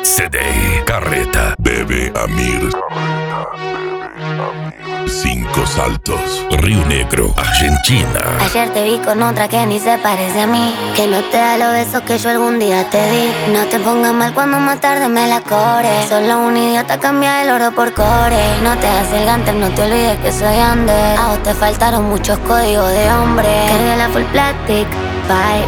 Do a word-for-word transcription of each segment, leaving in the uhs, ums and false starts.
C D, Carreta, Bebe Amir. Cinco Saltos, Río Negro, Argentina. Ayer te vi con otra que ni se parece a mí, que no te da los besos que yo algún día te di. No te pongas mal cuando más tarde me la core. Solo un idiota cambia el oro por core. No te hagas el ganter, no te olvides que soy under. A vos te faltaron muchos códigos de hombre. Cargué la full plastic, bye,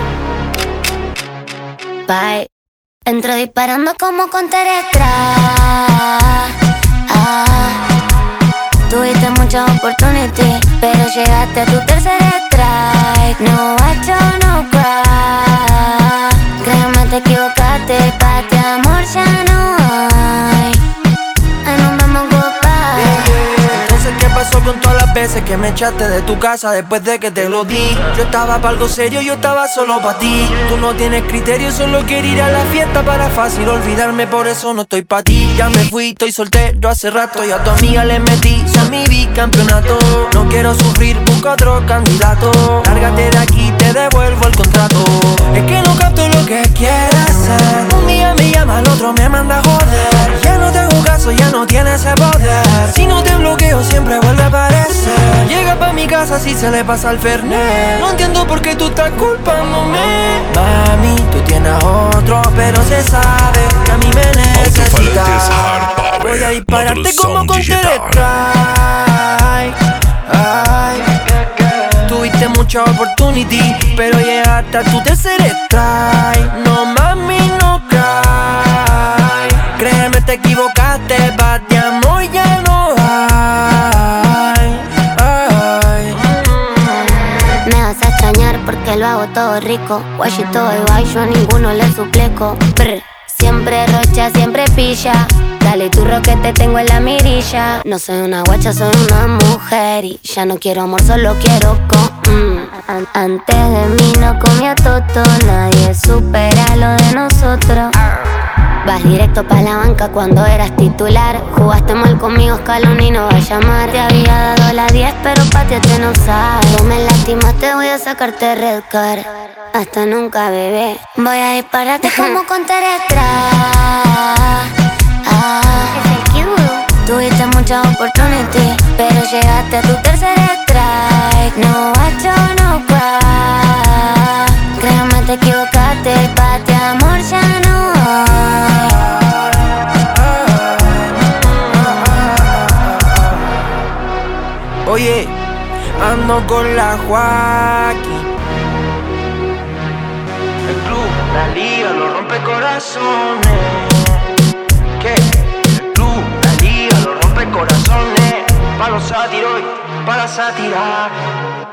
bye. Entro disparando como Counter Strike. Ah, tuviste muchas oportunidades, pero llegaste a tu tercer strike. No watch out, no cry. Créeme, te equivocaste, pa' ti amor ya no hay. Ay, nos vamos goodbye. Entonces, ¿qué pasó con todas las veces que me echaste de tu casa después de que te lo di? Yo estaba pa' algo serio, yo estaba solo pa' ti. Tú no tienes criterio, solo quiero ir a la fiesta para fácil olvidarme, por eso no estoy pa' ti. Ya me fui, estoy soltero hace rato y a tu amiga le metí, son mi bicampeonato. No quiero sufrir, busco otro candidato. Lárgate de aquí, te devuelvo el contrato. Es que no capto lo que quieres hacer. Un día me llama, al otro me manda a joder. Ya no te hago caso, ya no tienes ese poder. Si no te bloqueo, siempre vuelve a aparecer. Llega pa' mi casa si se le pasa al fernet. No entiendo por qué tú estás culpándome. Mami, tú tienes otro, pero se sabe que a mí me necesitas. Voy a dispararte como con Strike. Ay, tuviste mucha opportunity, pero llegaste a tu tercer strike. No mami, no cry. Créeme, te equivocaste, pa' ti amor ya no hay. Ay. Me vas a extrañar porque lo hago todo rico. Guayito y guay, yo a ninguno le suplico. Brr. Siempre rocha, siempre pilla. Dale turro que te tengo en la mirilla. No soy una guacha, soy una mujer. Y ya no quiero amor, solo quiero con mm. An Antes de mí no comía toto. Nadie supera lo de nosotros. Vas directo pa' la banca cuando eras titular. Jugaste mal conmigo, Scaloni no va a llamar. Te había dado la diez, pero pateaste no sabes. No me lastimaste, voy a sacarte red card. Hasta nunca, bebé. Voy a dispararte como Counter Strike. Ah, tuviste muchas oportunidades, pero llegaste a tu tercer strike. No watch out, no cry. Créeme, te equivocaste, pa' ti amor ya no hay. Oye, ando con la Joaquín. El club, la liga, los rompe corazones. ¿Qué? El club, la liga, los rompe corazones. Pa' los sátiros y para satirar.